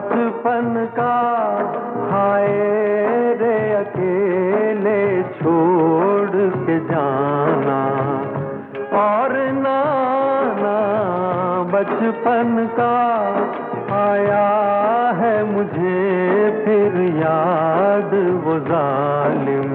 बचपन का हाय रे अकेले छोड़ के जाना, और नाना बचपन का आया है मुझे फिर याद वो जालिम।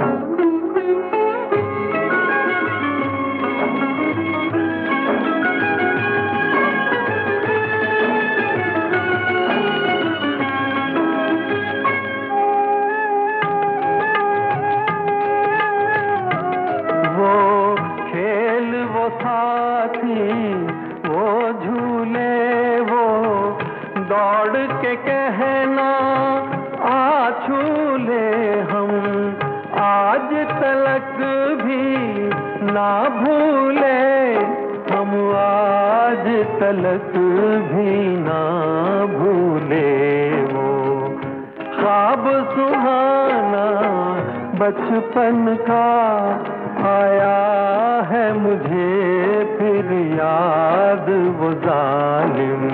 वो साथी वो झूले वो दौड़ के कहना आ झूले, हम आज तलक भी ना भूले, हम आज तलक भी ना भूले। वो ख्वाब सुहाना बचपन का आया है मुझे फिर याद वो जालिम।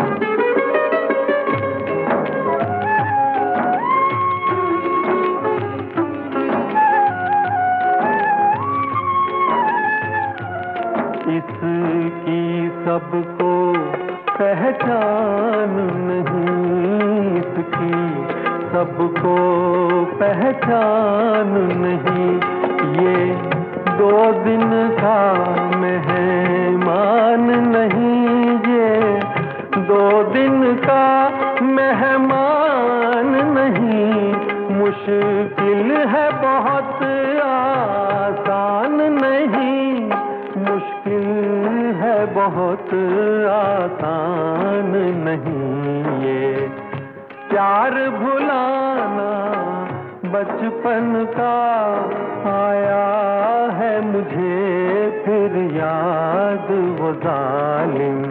इसकी सबको पहचान नहीं, इसकी सबको पहचान नहीं, ये 2 दिन का मेहमान नहीं, ये 2 दिन का मेहमान नहीं। मुश्किल है बहुत आसान नहीं, मुश्किल है बहुत आसान नहीं, ये प्यार भुलाना बचपन का आया है मुझे फिर याद वो जालिम।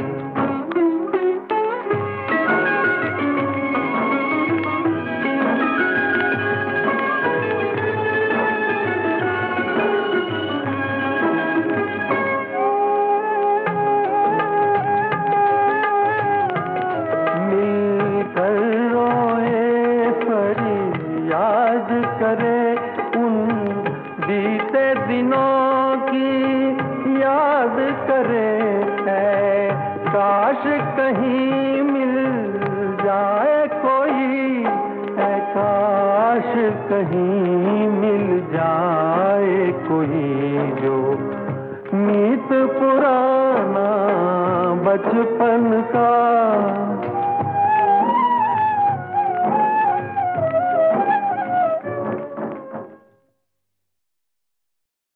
मिलकर रोए फरियाद करे उन बीते दिनों की याद करे, है काश कहीं मिल जाए कोई, है काश कहीं मिल जाए कोई, जो मीत पुराना बचपन का